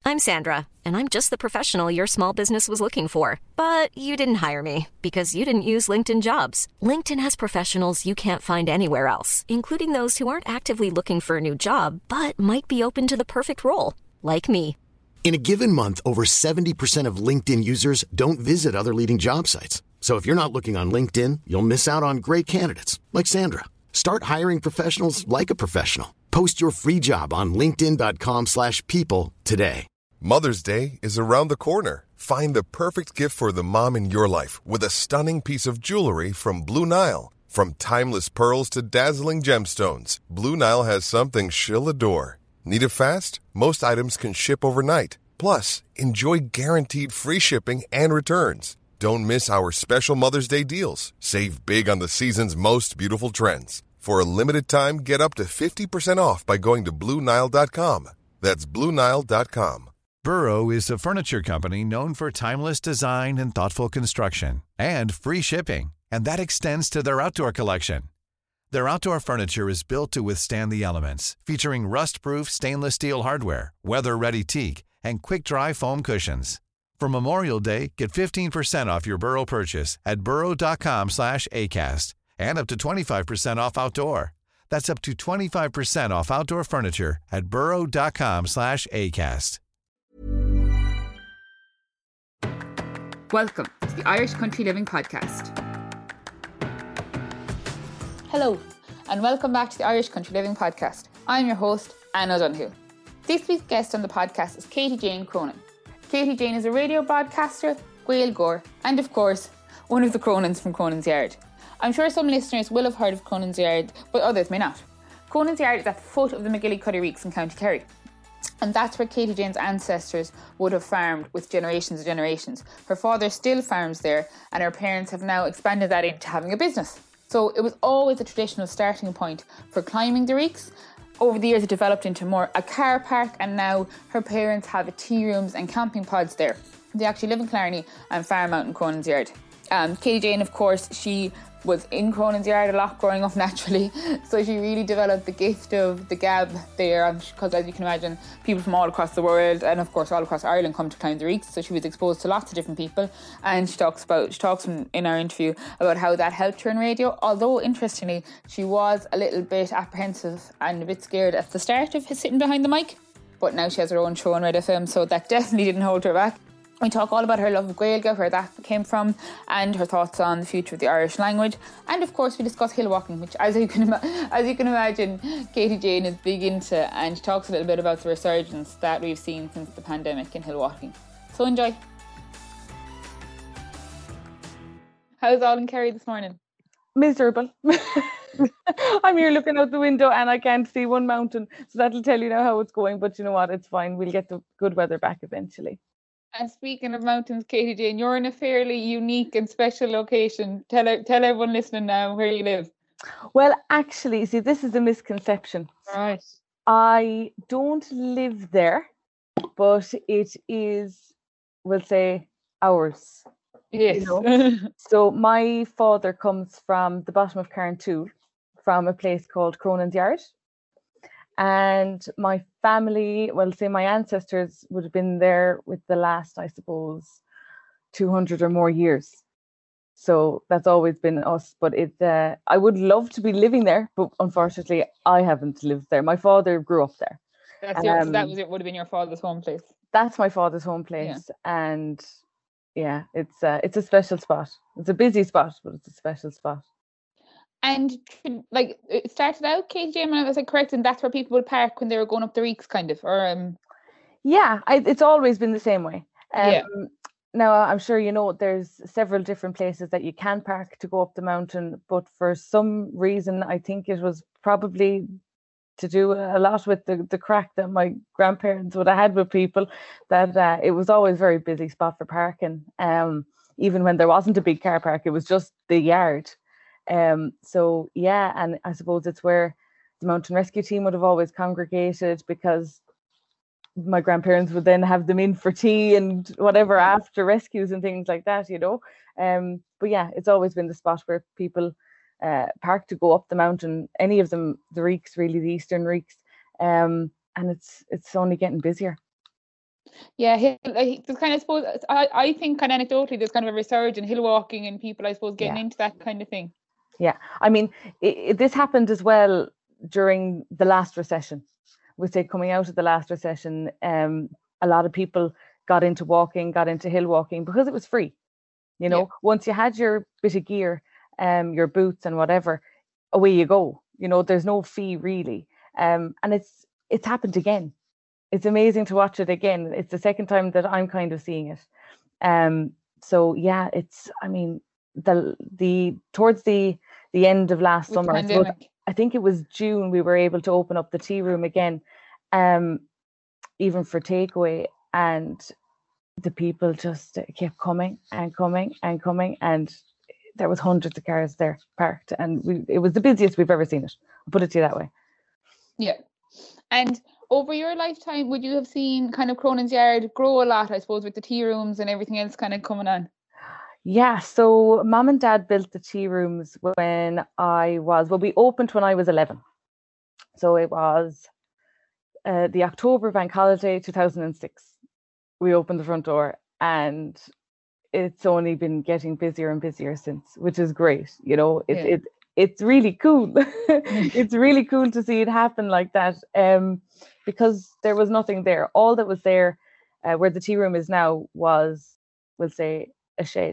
I'm Sandra, and I'm just the professional your small business was looking for. But you didn't hire me because you didn't use LinkedIn Jobs. LinkedIn has professionals you can't find anywhere else, including those who aren't actively looking for a new job, but might be open to the perfect role, like me. In a given month, over 70% of LinkedIn users don't visit other leading job sites. So if you're not looking on LinkedIn, you'll miss out on great candidates like Sandra. Start hiring professionals like a professional. Post your free job on linkedin.com/people today. Mother's Day is around the corner. Find the perfect gift for the mom in your life with a stunning piece of jewelry from Blue Nile. From timeless pearls to dazzling gemstones, Blue Nile has something she'll adore. Need it fast? Most items can ship overnight. Plus, enjoy guaranteed free shipping and returns. Don't miss our special Mother's Day deals. Save big on the season's most beautiful trends. For a limited time, get up to 50% off by going to BlueNile.com. That's BlueNile.com. Burrow is a furniture company known for timeless design and thoughtful construction, and free shipping, and that extends to their outdoor collection. Their outdoor furniture is built to withstand the elements, featuring rust-proof stainless steel hardware, weather-ready teak, and quick-dry foam cushions. For Memorial Day, get 15% off your Burrow purchase at burrow.com/ACAST and up to 25% off outdoor. That's up to 25% off outdoor furniture at burrow.com/ACAST. Welcome to the Irish Country Living Podcast. Hello, and welcome back to the Irish Country Living Podcast. I'm your host, Anne O'Donoghue. This week's guest on the podcast is Katie Jane Cronin. Katie Jane is a radio broadcaster, Gaeilgeoir, and of course, one of the Cronins from Cronin's Yard. I'm sure some listeners will have heard of Cronin's Yard, but others may not. Cronin's Yard is at the foot of the McGillicuddy Reeks in County Kerry. And that's where Katie Jane's ancestors would have farmed with generations and generations. Her father still farms there, and her parents have now expanded that into having a business. So it was always a traditional starting point for climbing the Reeks. Over the years it developed into more a car park, and now her parents have tea rooms and camping pods there. They actually live in Clarny and farm out in Cronin's Yard. Katie Jane, of course, she was in Cronin's Yard a lot growing up naturally, so she really developed the gift of the gab there, because as you can imagine, people from all across the world and of course all across Ireland come to climb the Reeks, so she was exposed to lots of different people. And she talks in our interview about how that helped her in radio, although interestingly she was a little bit apprehensive and a bit scared at the start of sitting behind the mic, but now she has her own show on Red FM, so that definitely didn't hold her back. We talk all about her love of Gaeilge, where that came from, and her thoughts on the future of the Irish language. And of course we discuss hill walking, which as you can imagine, Katie Jane is big into, and she talks a little bit about the resurgence that we've seen since the pandemic in hill walking. So enjoy. How's all in Kerry this morning? Miserable. I'm here looking out the window and I can't see one mountain, so that'll tell you now how it's going, but you know what, it's fine, we'll get the good weather back eventually. And speaking of mountains, Katie Jane, you're in a fairly unique and special location. Tell everyone listening now where you live. Well, actually, see, this is a misconception. Right. I don't live there, but it is, we'll say, ours. Yes. You know? So my father comes from the bottom of Carntoohil, from a place called Cronin's Yard. And my family, well, say my ancestors would have been there with the last, I suppose, 200 or more years. So that's always been us. But I would love to be living there, but unfortunately, I haven't lived there. My father grew up there. So that would have been your father's home place. That's my father's home place, yeah. And yeah, it's a special spot. It's a busy spot, but it's a special spot. And like it started out, Katie Jane, was I correct? And that's where people would park when they were going up the Reeks, kind of, or Yeah, it's always been the same way. Now I'm sure you know there's several different places that you can park to go up the mountain, but for some reason I think it was probably to do a lot with the crack that my grandparents would have had with people, that it was always a very busy spot for parking. Even when there wasn't a big car park, it was just the yard. So yeah, and I suppose it's where the mountain rescue team would have always congregated, because my grandparents would then have them in for tea and whatever after rescues and things like that, you know. But yeah, it's always been the spot where people park to go up the mountain, any of them, the Reeks, really, the Eastern Reeks, and it's only getting busier. Yeah, there's kind of, I suppose, I think kind of anecdotally there's kind of a resurgence in hill walking and people, I suppose, getting into that kind of thing. Yeah, I mean, this happened as well during the last recession. We'd say coming out of the last recession, a lot of people got into walking, got into hill walking because it was free. You know, once you had your bit of gear, your boots and whatever, away you go. You know, there's no fee really. And it's happened again. It's amazing to watch it again. It's the second time that I'm kind of seeing it. So yeah, I mean, towards the end of last summer, I think it was June, we were able to open up the tea room again, even for takeaway, and the people just kept coming and coming and coming, and there was hundreds of cars there parked, and it was the busiest we've ever seen it. I'll put it to you that way. Yeah. And over your lifetime, would you have seen kind of Cronin's Yard grow a lot, I suppose, with the tea rooms and everything else kind of coming on? Yeah, so Mum and Dad built the tea rooms when we opened when I was 11. So it was the October bank holiday 2006. We opened the front door, and it's only been getting busier and busier since, which is great. You know, it's really cool. It's really cool to see it happen like that, because there was nothing there. All that was there, where the tea room is now, was, we'll say, a shed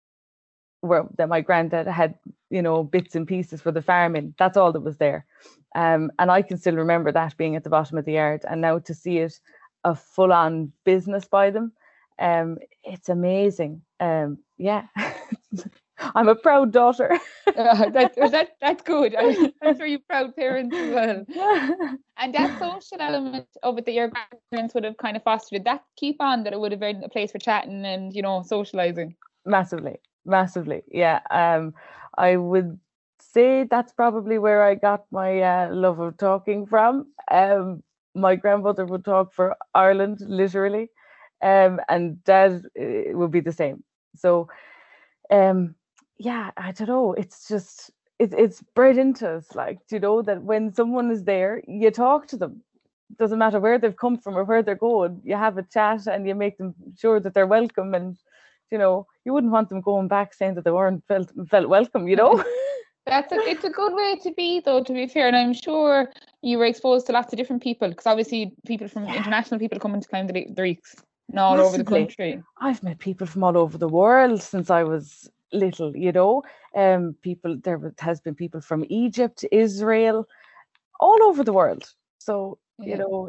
that my granddad had, you know, bits and pieces for the farm in. That's all that was there. And I can still remember that being at the bottom of the yard, and now to see it a full-on business by them, it's amazing. Yeah. I'm a proud daughter. That's good. I'm sure you're proud parents as well. And that social element of it that your grandparents would have kind of fostered, did that keep on, that it would have been a place for chatting and, you know, socializing? Massively. Yeah. I would say that's probably where I got my love of talking from. My grandmother would talk for Ireland, literally, and Dad would be the same. So, yeah, I don't know. It's just it's bred into us, like, you know, that when someone is there, you talk to them. Doesn't matter where they've come from or where they're going. You have a chat and you make them sure that they're welcome, and you know, you wouldn't want them going back saying that they weren't felt welcome. You know. It's a good way to be, though, to be fair. And I'm sure you were exposed to lots of different people, because obviously people from international people coming to climb the Reeks and all over the country. I've met people from all over the world since I was little, you know. There has been people from Egypt, Israel, all over the world. So you know,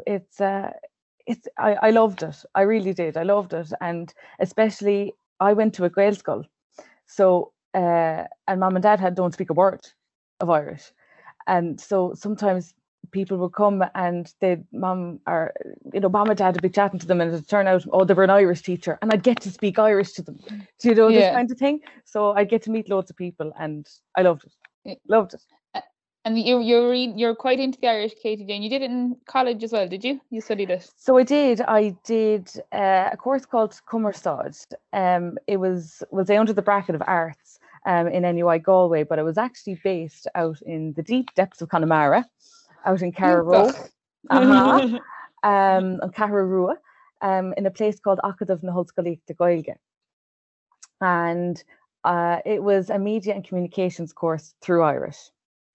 I loved it. I really did. I loved it, and especially I went to a Gael school, so. And Mum and Dad don't speak a word of Irish, and so sometimes people would come and Mum and Dad would be chatting to them, and it'd turn out, they were an Irish teacher, and I'd get to speak Irish to them. Do you know, this kind of thing? So I get to meet loads of people, and I loved it. Loved it. And you're quite into the Irish, Katie Jane. You did it in college as well, did you? You studied it? So I did a course called Cummersad. It was under the bracket of arts in NUI Galway, but it was actually based out in the deep depths of Connemara, out in Carraroe, on Carrarua, in a place called Acadamh na Hoscoilíocht de Gaeilge. And it was a media and communications course through Irish.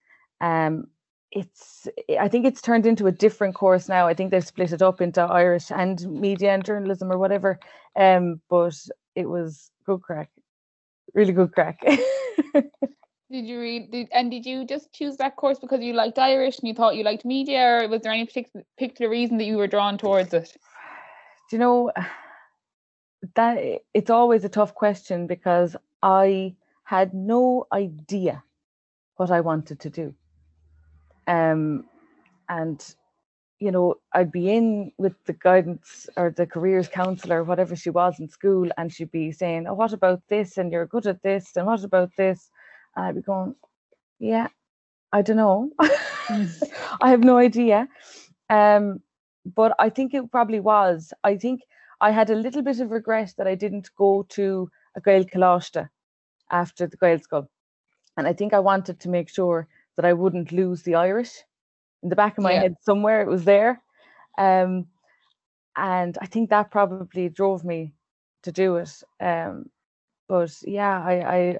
I think it's turned into a different course now. I think they've split it up into Irish and media and journalism or whatever. But it was good crack, really good crack. Did you just choose that course because you liked Irish and you thought you liked media, or was there any particular reason that you were drawn towards it? Do you know, that it's always a tough question, because I had no idea what I wanted to do. And you know, I'd be in with the guidance or the careers counsellor, whatever she was in school, and she'd be saying, "Oh, what about this? And you're good at this, and what about this?" And I'd be going, "Yeah, I don't know." I have no idea. But I think it probably was. I think I had a little bit of regret that I didn't go to a Gael Coláiste after the Gael School. And I think I wanted to make sure that I wouldn't lose the Irish. In the back of my head somewhere, it was there. And I think that probably drove me to do it. But yeah,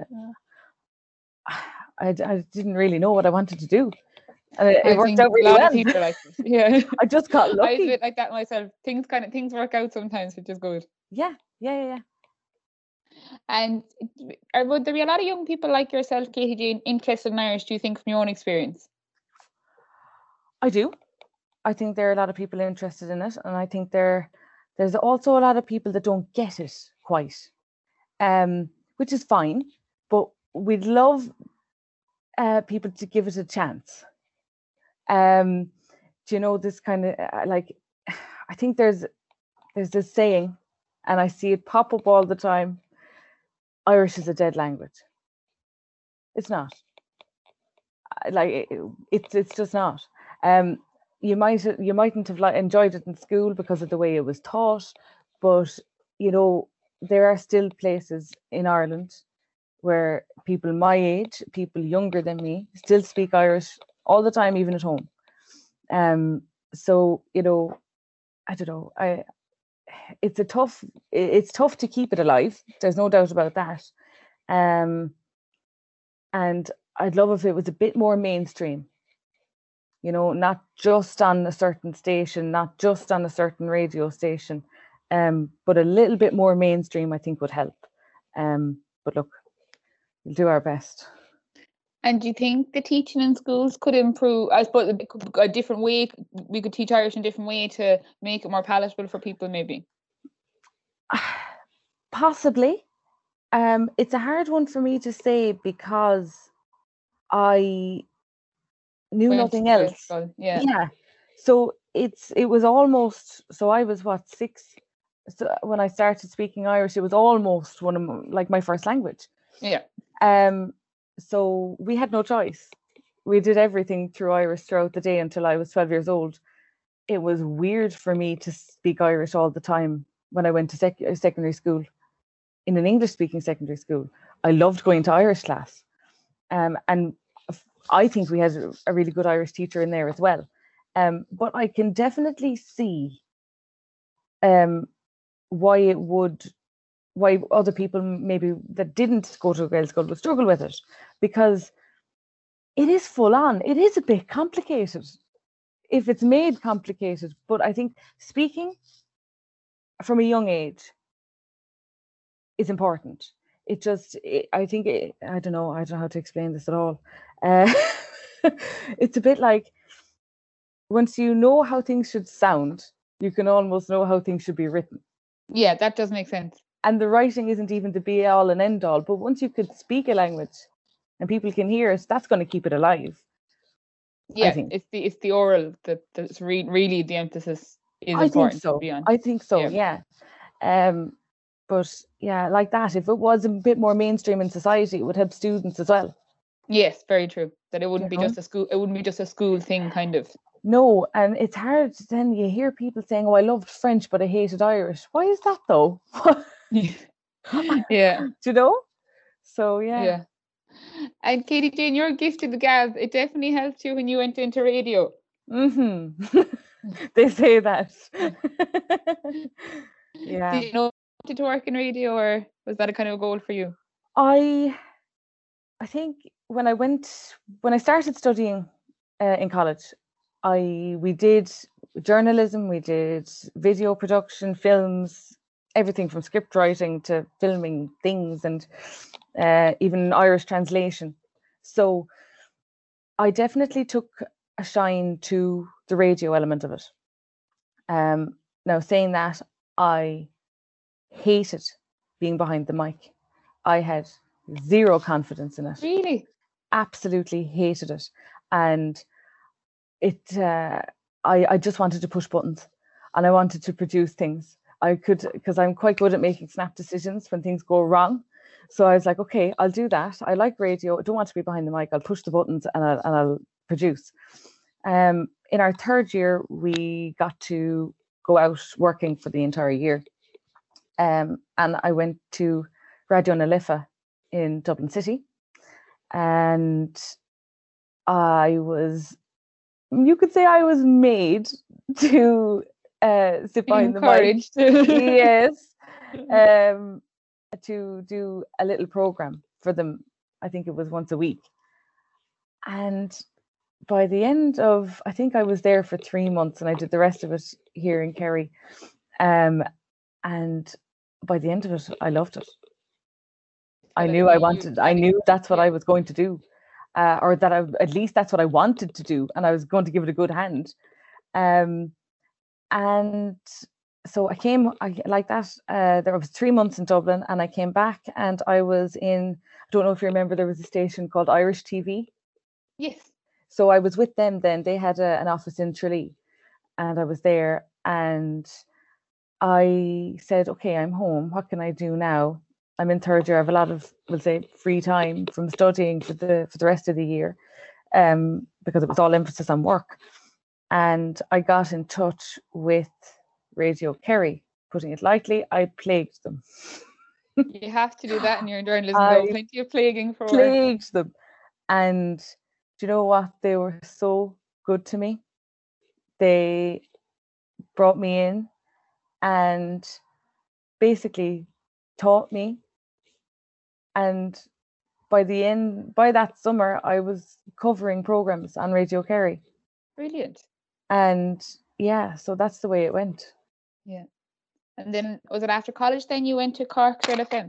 I didn't really know what I wanted to do. And it worked out really well. A lot of people like this. Yeah. I just got lucky. I was a bit like that myself. Things work out sometimes, which is good. Yeah. And would there be a lot of young people like yourself, Katie Jane, interested in Irish, do you think, from your own experience? I do. I think there are a lot of people interested in it, and I think there's also a lot of people that don't get it quite, which is fine, but we'd love people to give it a chance. Do you know, this kind of like, I think there's this saying, and I see it pop up all the time: Irish is a dead language. It's not. Like it's just not. You mightn't have enjoyed it in school because of the way it was taught, but you know, there are still places in Ireland where people my age, people younger than me, still speak Irish all the time, even at home. So you know, I don't know. It's tough to keep it alive. There's no doubt about that. And I'd love if it was a bit more mainstream. You know, not just on a certain station, not just on a certain radio station, but a little bit more mainstream, I think, would help. But look, we'll do our best. And do you think the teaching in schools could improve? I suppose a different way, we could teach Irish in a different way to make it more palatable for people, maybe? Possibly. It's a hard one for me to say because I knew nothing else. Yeah. So it was almost, so I was 6. So when I started speaking Irish, it was almost one of my first language. Yeah. So we had no choice. We did everything through Irish throughout the day until I was 12 years old. It was weird for me to speak Irish all the time when I went to secondary school, in an English-speaking secondary school. I loved going to Irish class. And I think we had a really good Irish teacher in there as well. But I can definitely see why other people maybe that didn't go to a Gaelic school would struggle with it, because it is full on. It is a bit complicated if it's made complicated. But I think speaking from a young age is important. I don't know how to explain this at all. It's a bit like, once you know how things should sound, you can almost know how things should be written. Yeah, that does make sense. And the writing isn't even the be all and end all, but once you could speak a language and people can hear it, that's going to keep it alive. Yeah, it's the oral that's really the emphasis is important. So. I think so. Yeah. But yeah, like that, if it was a bit more mainstream in society, it would help students as well. Yes, very true. That it wouldn't be just a school. It wouldn't be just a school thing, kind of. No, and it's hard. Then you hear people saying, "Oh, I loved French, but I hated Irish." Why is that though? Yeah. Do you know? So yeah. Yeah. And Katie Jane, you're gifted the gab. It definitely helped you when you went into radio. Mm-hmm. They say that. Yeah. Did you know to work in radio, or was that a kind of a goal for you? I think when I started studying in college, we did journalism, we did video production, films, everything from script writing to filming things, and even Irish translation. So I definitely took a shine to the radio element of it. Now, saying that, I hated being behind the mic. I had zero confidence in it. Really? Absolutely hated it. And I just wanted to push buttons, and I wanted to produce things. I could, because I'm quite good at making snap decisions when things go wrong. So I was like, okay, I'll do that. I like radio. I don't want to be behind the mic. I'll push the buttons and I'll produce. In our third year, we got to go out working for the entire year. And I went to Radio na Lifa in Dublin City. And you could say I was made to sit behind the mic. Yes. To do a little program for them. I think it was once a week. And by the end of, I think I was there for 3 months, and I did the rest of it here in Kerry. And by the end of it, I loved it. I knew that's what I was going to do, or that at least that's what I wanted to do, and I was going to give it a good hand. And so like that. There was 3 months in Dublin, and I came back, and I was in, I don't know if you remember, there was a station called Irish TV. Yes. So I was with them then. They had an office in Tralee, and I was there, and I said, okay, I'm home. What can I do now? I'm in third year. I have a lot of, we'll say, free time from studying for the rest of the year, because it was all emphasis on work. And I got in touch with Radio Kerry. Putting it lightly, I plagued them. You have to do that in your journalism. Though. Plenty of plaguing for plagued them. And do you know what? They were so good to me. They brought me in and basically taught me. And by that summer, I was covering programs on Radio Kerry. Brilliant. And yeah, so that's the way it went. Yeah. And then was it after college then you went to Cork Red FM?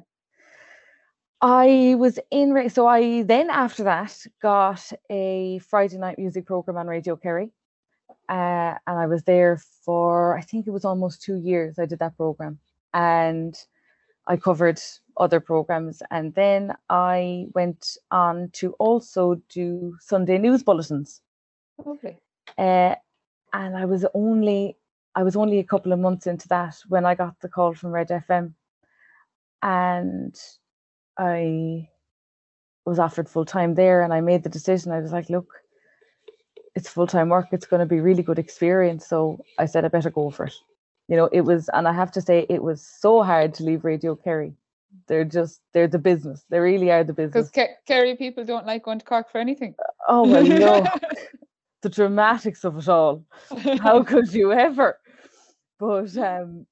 I was in, so I then after that got a Friday night music program on Radio Kerry. And I was there for, I think it was almost 2 years I did that program. And I covered other programs. And then I went on to also do Sunday news bulletins. Lovely. And I was only a couple of months into that when I got the call from Red FM. And I was offered full time there, and I made the decision. I was like, look, it's full-time work. It's going to be really good experience. So I said, I better go for it. You know, it was, and I have to say, it was so hard to leave Radio Kerry. They're the business. They really are the business. Because Kerry people don't like going to Cork for anything. Oh, well, no. The dramatics of it all. How could you ever? But so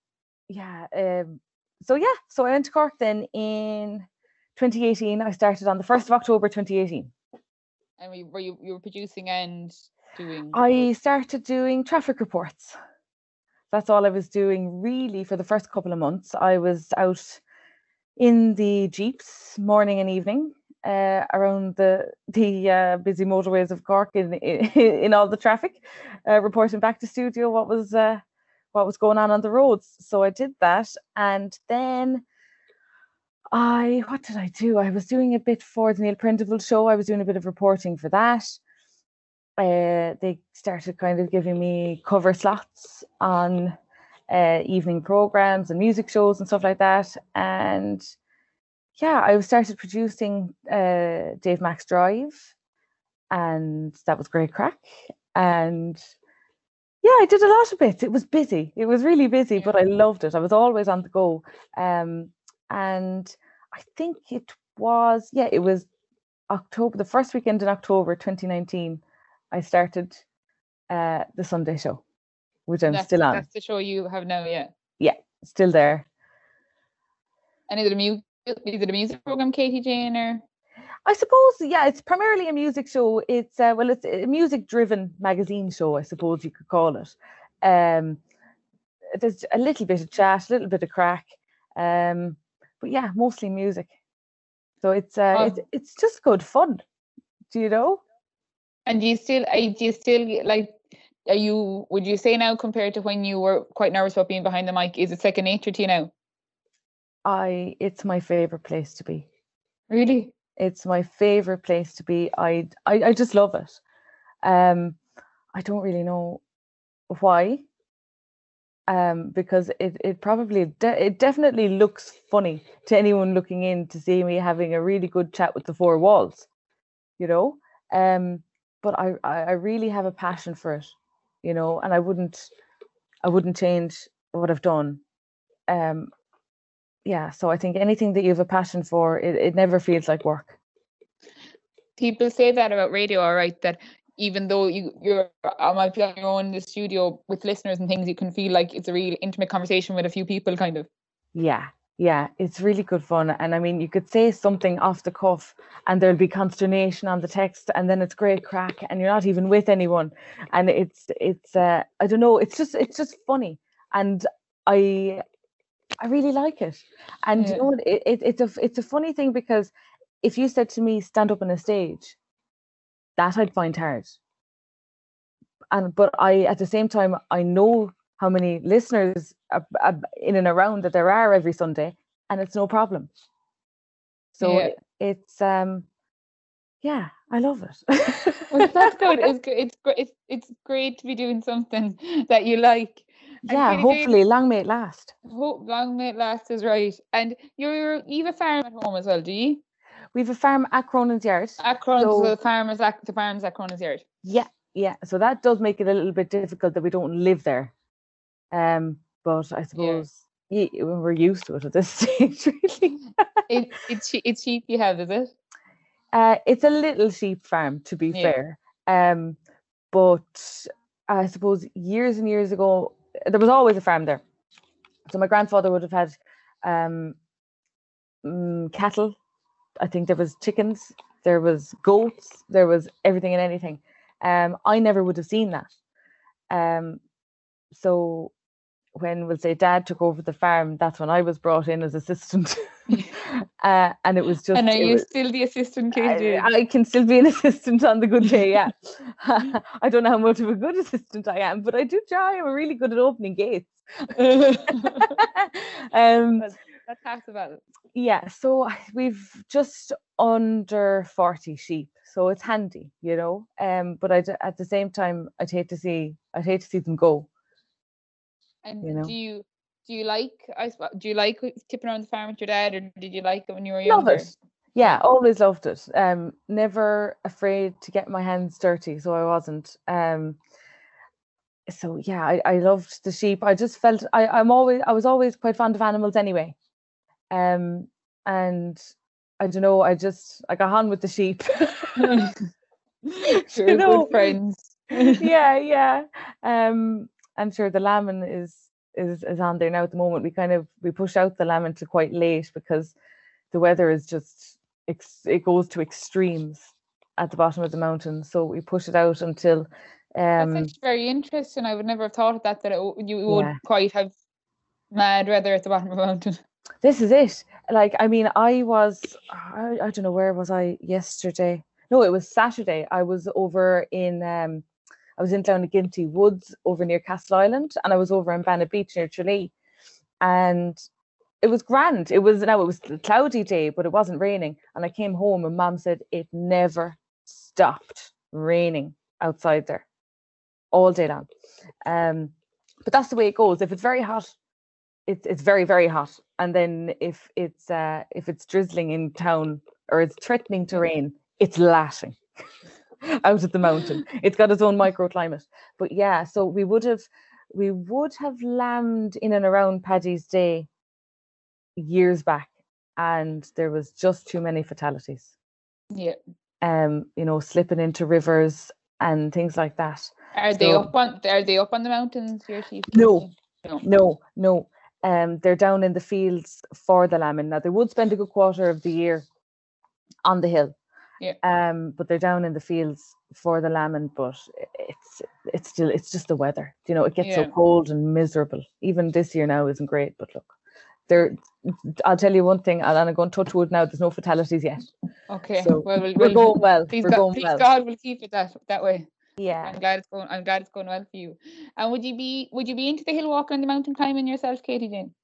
I went to Cork then in 2018. I started on the 1st of October 2018. And you were producing and doing? I started doing traffic reports. That's all I was doing really for the first couple of months. I was out in the jeeps morning and evening around the busy motorways of Cork in all the traffic, reporting back to studio what was going on the roads. So I did that, and then what did I do? I was doing a bit for the Neil Prendeville show. I was doing a bit of reporting for that. They started kind of giving me cover slots on evening programs and music shows and stuff like that. And yeah, I started producing Dave Max Drive, and that was great crack. And yeah, I did a lot of bits. It was busy. It was really busy, but I loved it. I was always on the go. And I think it was October, the first weekend in October 2019, I started the Sunday show, which I'm still on. That's the show you have now, yeah? Yeah, still there. And is it a music program, Katie Jane, or? I suppose, yeah, it's primarily a music show. It's it's a music-driven magazine show, I suppose you could call it. There's a little bit of chat, a little bit of crack, but yeah, mostly music. So it's just good fun, do you know? And do you still like? Would you say now, compared to when you were quite nervous about being behind the mic, is it second nature to you now? It's my favorite place to be. Really? It's my favorite place to be. I just love it. I don't really know why. Because it definitely looks funny to anyone looking in to see me having a really good chat with the four walls, you know. But I really have a passion for it, you know, and I wouldn't change what I've done. Yeah, so I think anything that you have a passion for, it never feels like work. People say that about radio, all right, that even though you're might be on your own in the studio with listeners and things, you can feel like it's a real intimate conversation with a few people, kind of. Yeah, it's really good fun. And I mean, you could say something off the cuff and there'll be consternation on the text, and then it's great crack and you're not even with anyone. And it's I don't know, it's just funny. And I really like it. And you know what, it's a funny thing, because if you said to me, stand up on a stage, that I'd find hard. But I, at the same time, I know how many listeners in and around that there are every Sunday, and it's no problem. So it's yeah, I love it. Well, that's good. It's great to be doing something that you like. Yeah, hopefully long may it last. Hope long may it last is right. And you have a farm at home as well, do you? We have a farm at Cronin's Yard. At Cronin's, so the farm's at Cronin's Yard. Yeah. So that does make it a little bit difficult that we don't live there. But I suppose we're used to it at this stage, really. It's sheep you have, is it? It's a little sheep farm, to be fair. But I suppose years and years ago, there was always a farm there. So my grandfather would have had cattle. I think there was chickens, there was goats, there was everything and anything. I never would have seen that. So when we'll say Dad took over the farm, that's when I was brought in as assistant. And it was just. And are you still the assistant, Katie? I can still be an assistant on the good day, yeah. I don't know how much of a good assistant I am, but I do try. I'm really good at opening gates. That's half the battle. Yeah, so we've just under 40 sheep, so it's handy, you know. But at the same time, I'd hate to see them go. And you know? Do you like tipping around the farm with your dad, or did you like it when you were younger? Love it. Yeah, always loved it. Never afraid to get my hands dirty, so I wasn't. So yeah, I loved the sheep. I just felt I was always quite fond of animals anyway. And I don't know, I got on with the sheep. Sure, you know? Good friends. Yeah. I'm sure the lambing is on there now at the moment. We push out the lamb until quite late because the weather is just it goes to extremes at the bottom of the mountain. So we push it out until. That's actually very interesting. I would never have thought of that you would quite have mad weather at the bottom of the mountain. This is it. Like, I mean, I don't know, where was I yesterday? No, it was Saturday. I was over in I was in Downagilty Woods over near Castle Island, and I was over in Banna Beach near Tralee, and it was grand. It was a cloudy day, but it wasn't raining. And I came home and Mom said it never stopped raining outside there all day long. But that's the way it goes. If it's very hot, it's very, very hot. And then if it's drizzling in town or it's threatening to rain, it's lashing out of the mountain. It's got its own microclimate. But yeah, so we would have lambed in and around Paddy's Day years back, and there was just too many fatalities. Yeah. Slipping into rivers and things like that. Are they up on the mountains, your sheep? No. They're down in the fields for the lambing. Now they would spend a good quarter of the year on the hill. Yeah. But they're down in the fields for the lambing, but it's just the weather. You know, it gets so cold and miserable. Even this year now isn't great, but look. I'll tell you one thing, and I'm going to touch wood now, there's no fatalities yet. Okay. So we're going well. Please God will keep it that way. Yeah. I'm glad it's going well for you. And would you be into the hill walking and the mountain climbing yourself, Katie Jane?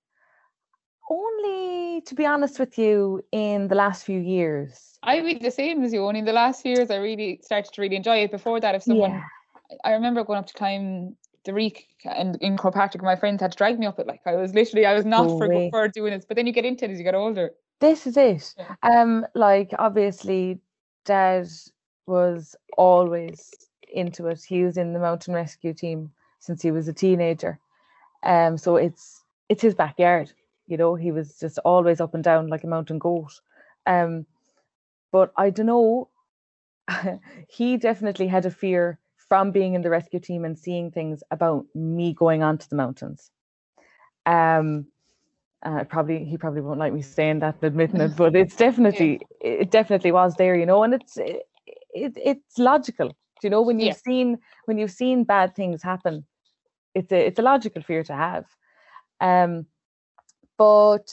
Only, to be honest with you, in the last few years. I would be the same as you. Only in the last few years I really started to really enjoy it. Before that, I remember going up to climb the Reek and in Kilpatrick, my friends had to drag me up it. Like I was not for doing it, but then you get into it as you get older. This is it. Yeah. Like obviously Dad was always into it. He was in the mountain rescue team since he was a teenager. So it's his backyard. You know, he was just always up and down like a mountain goat. But I don't know, he definitely had a fear from being in the rescue team and seeing things about me going onto the mountains. He probably won't like me saying that and admitting it, but it definitely was there, you know, and it's logical, you know, when you've seen bad things happen, it's a logical fear to have. But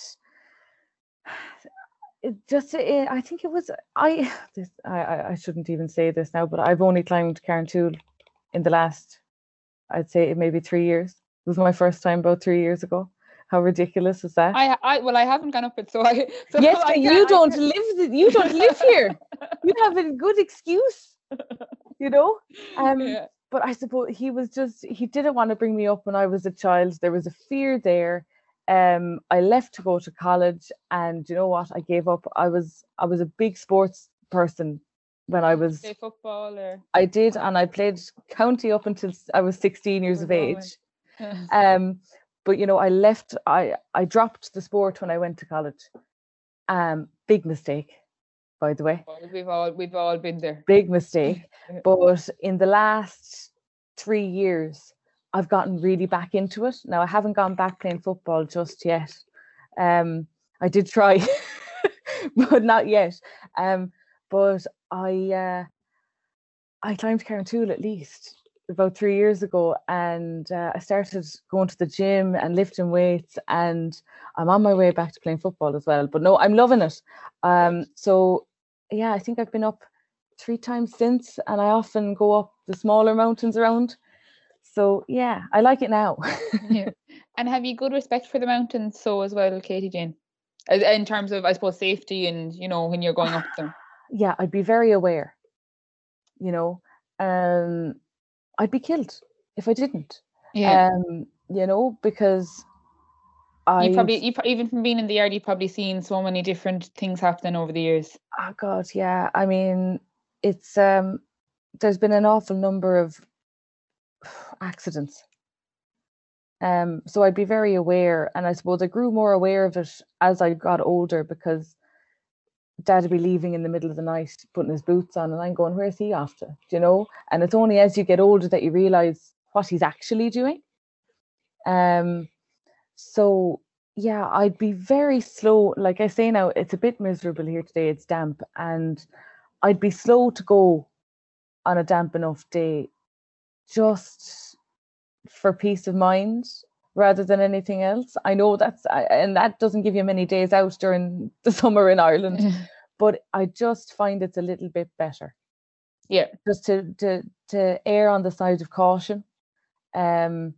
I think it was I shouldn't even say this now, but I've only climbed Carrauntoohil in the last, I'd say maybe 3 years. It was my first time about 3 years ago. How ridiculous is that? I haven't gone up it, yes, but you don't live here. You have a good excuse, you know. But I suppose he didn't want to bring me up when I was a child. There was a fear there. I left to go to college, and you know what? I gave up. I was a big sports person when I was. Play football, or I did, and I played county up until I was 16 years of age. But you know, I left. I dropped the sport when I went to college. Big mistake, by the way. We've all been there. Big mistake. But in the last 3 years, I've gotten really back into it. Now I haven't gone back playing football just yet. I did try, but not yet. But I climbed Carrauntoohil at least about 3 years ago, and I started going to the gym and lifting weights, and I'm on my way back to playing football as well. But no, I'm loving it. So yeah, I think I've been up 3 times since, and I often go up the smaller mountains around. So yeah, I like it now. Yeah. And have you good respect for the mountains so as well, Katie Jane? In terms of, I suppose, safety and, you know, when you're going up them? Yeah, I'd be very aware, you know. I'd be killed if I didn't. Yeah. You know, because even from being in the yard, you've probably seen so many different things happening over the years. Oh God, yeah. I mean, it's there's been an awful number of accidents. So I'd be very aware, and I suppose I grew more aware of it as I got older, because Dad would be leaving in the middle of the night, putting his boots on, and I'm going, where's he off to? You know? And it's only as you get older that you realise what he's actually doing. So yeah, I'd be very slow. Like I say now, it's a bit miserable here today. It's damp, and I'd be slow to go on a damp enough day, just for peace of mind rather than anything else. I know and that doesn't give you many days out during the summer in Ireland, but I just find it's a little bit better. Yeah. Just to err on the side of caution. And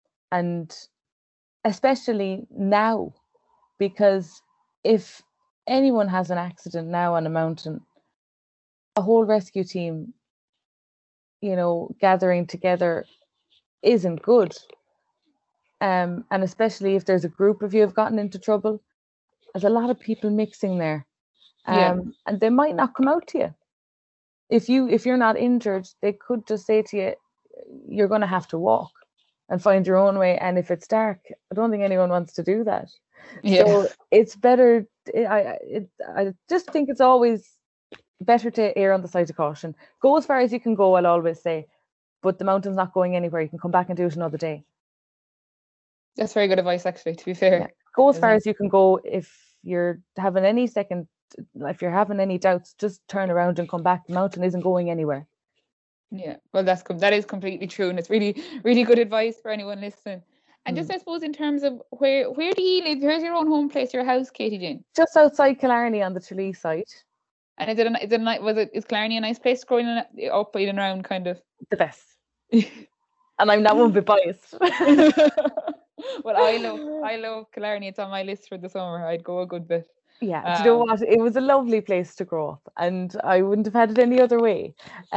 especially now, because if anyone has an accident now on a mountain, a whole rescue team, you know, gathering together isn't good. And especially if there's a group of you have gotten into trouble, there's a lot of people mixing there. And they might not come out to you. If you're not injured, they could just say to you, you're going to have to walk and find your own way. And if it's dark, I don't think anyone wants to do that. Yeah. So it's better. I just think it's always better to err on the side of caution. Go as far as you can go, I'll always say, but the mountain's not going anywhere. You can come back and do it another day. That's very good advice, actually, to be fair. Yeah. Go as far as you can go. If you're having any doubts, just turn around and come back. The mountain isn't going anywhere. Yeah, well, that is completely true, and it's really, really good advice for anyone listening. And just, I suppose, in terms of where do you live? Where's your own home place, your house, Katie Jane? Just outside Killarney on the Tralee side. And is Killarney a nice place growing up and around, kind of? The best. And I'm not one bit biased. Well, I love Killarney. It's on my list for the summer. I'd go a good bit. Yeah, do you know what? It was a lovely place to grow up, and I wouldn't have had it any other way.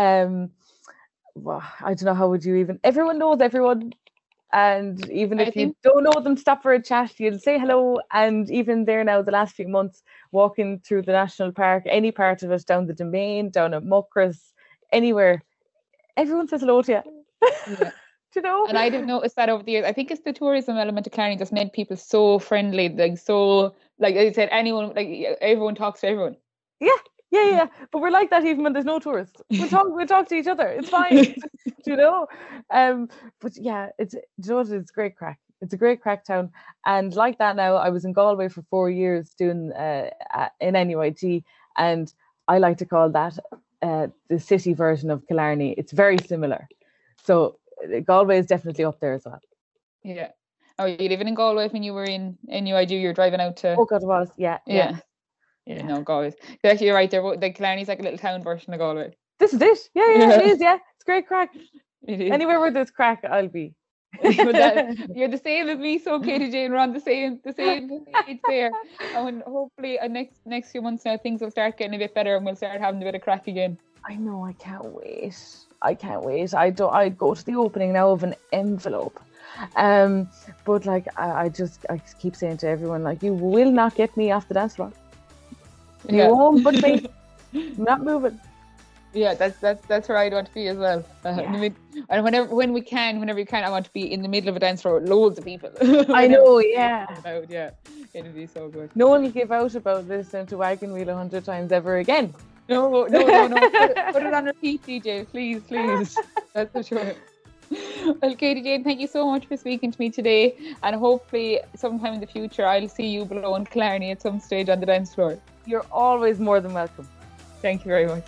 Well, I don't know, how would you even... Everyone knows everyone, and even if you don't know them, stop for a chat, you'll say hello. And even there now, the last few months, walking through the national park, any part of it, down the Domain, down at Muckross, anywhere, everyone says hello to you. Yeah. You know? And I'd have noticed that over the years. I think it's the tourism element of Killarney just made people so friendly, like I said, everyone talks to everyone. Yeah, Yeah. But we're like that even when there's no tourists. We'll talk to each other. It's fine. You know? But yeah, it's great crack. It's a great crack town. And like that now, I was in Galway for 4 years doing in NUIT, and I like to call that the city version of Killarney. It's very similar. So Galway is definitely up there as well. Yeah. Oh, you living in Galway when you were in NUID? You're driving out to... Oh God, it was. Yeah. No, Galway. Actually, you're right there. The Killarney's like a little town version of Galway. This is it. Yeah, it is. Yeah, it's great crack. It is. Anywhere where there's crack, I'll be. You're the same as me, so Katie Jane, we're on the same page there. And hopefully next few months now things will start getting a bit better and we'll start having a bit of crack again. I know, I can't wait. I go to the opening now of an envelope. But like I keep saying to everyone, like, you will not get me off the dance floor. You won't put me. I'm not moving. Yeah, that's where I'd want to be as well. And whenever you can, I want to be in the middle of a dance floor with loads of people. I know, yeah. It'd be so good. No one will give out about listening to Wagon Wheel 100 times ever again. No. Put it on repeat, DJ, please. That's for sure. Well, Katie Jane, thank you so much for speaking to me today, and hopefully sometime in the future I'll see you blowing Killarney at some stage on the dance floor. You're always more than welcome. Thank you very much.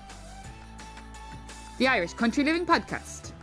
The Irish Country Living Podcast.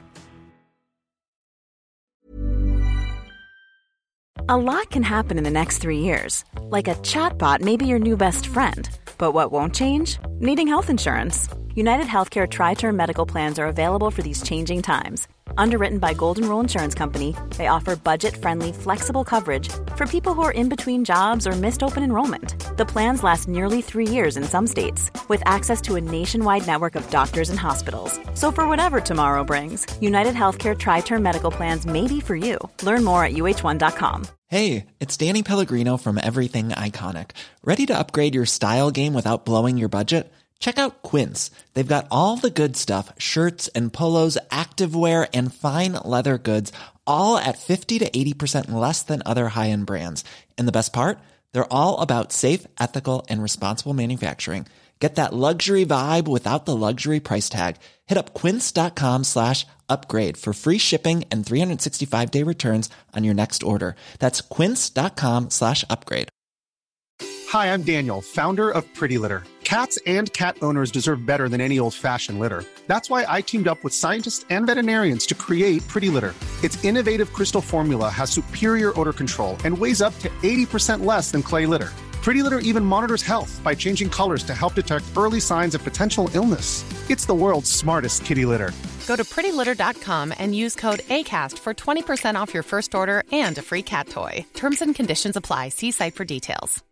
A lot can happen in the next 3 years. Like a chatbot may be your new best friend. But what won't change? Needing health insurance. United Healthcare Tri-Term Medical Plans are available for these changing times. Underwritten by Golden Rule Insurance Company, they offer budget-friendly, flexible coverage for people who are in between jobs or missed open enrollment. The plans last nearly 3 years in some states, with access to a nationwide network of doctors and hospitals. So for whatever tomorrow brings, United Healthcare Tri-Term Medical Plans may be for you. Learn more at uh1.com. Hey, it's Danny Pellegrino from Everything Iconic. Ready to upgrade your style game without blowing your budget? Check out Quince. They've got all the good stuff, shirts and polos, activewear, and fine leather goods, all at 50 to 80% less than other high-end brands. And the best part? They're all about safe, ethical, and responsible manufacturing. Get that luxury vibe without the luxury price tag. Hit up quince.com/upgrade for free shipping and 365-day returns on your next order. That's quince.com/upgrade. Hi, I'm Daniel, founder of Pretty Litter. Cats and cat owners deserve better than any old-fashioned litter. That's why I teamed up with scientists and veterinarians to create Pretty Litter. Its innovative crystal formula has superior odor control and weighs up to 80% less than clay litter. Pretty Litter even monitors health by changing colors to help detect early signs of potential illness. It's the world's smartest kitty litter. Go to prettylitter.com and use code ACAST for 20% off your first order and a free cat toy. Terms and conditions apply. See site for details.